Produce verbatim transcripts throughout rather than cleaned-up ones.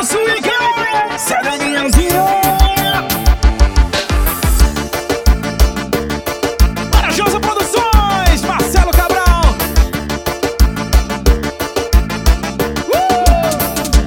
swing, cê Danielzinho. Marajosa Produções, Marcelo Cabral. uh!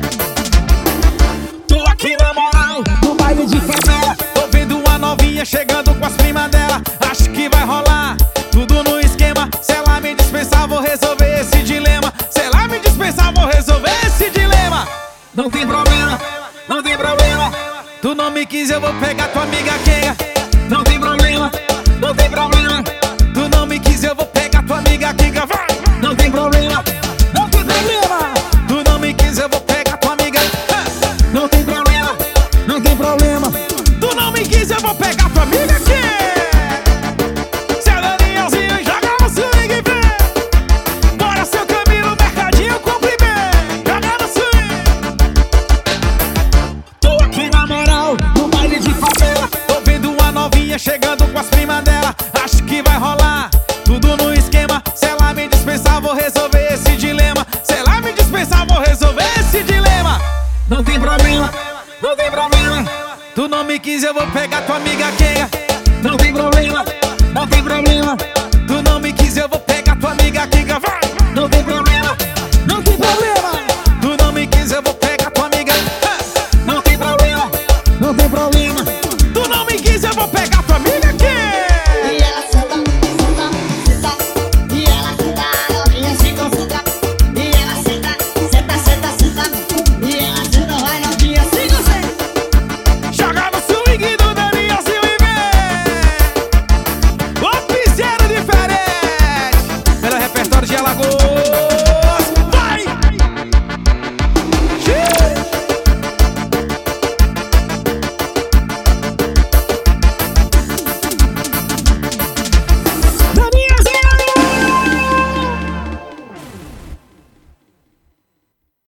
Tô aqui na moral, no baile de favela. Tô vendo uma novinha chegando com as primas dela. Acho que vai rolar tudo no esquema. Se ela me dispensar, vou resolver esse dilema. Se ela me dispensar, vou resolver esse dilema. Não tem problema, não tem problema. Tu não me quis, eu vou pegar tua amiga Kenga. Não tem problema, não tem problema. Tu não me quis, eu vou pegar tua amiga Kenga. Vai! Não tem problema, não tem problema. Tu não me quis, eu vou pegar tua amiga. Não tem problema, não tem problema. Tu não me quis, eu vou pegar tua amiga Kenga. Chegando com as primas dela, acho que vai rolar tudo no esquema. Se ela me dispensar, vou resolver esse dilema. Se ela me dispensar, vou resolver esse dilema. Não tem problema, não tem problema. Tu não me quis, eu vou pegar tua amiga Kenga. Não tem problema, não tem problema.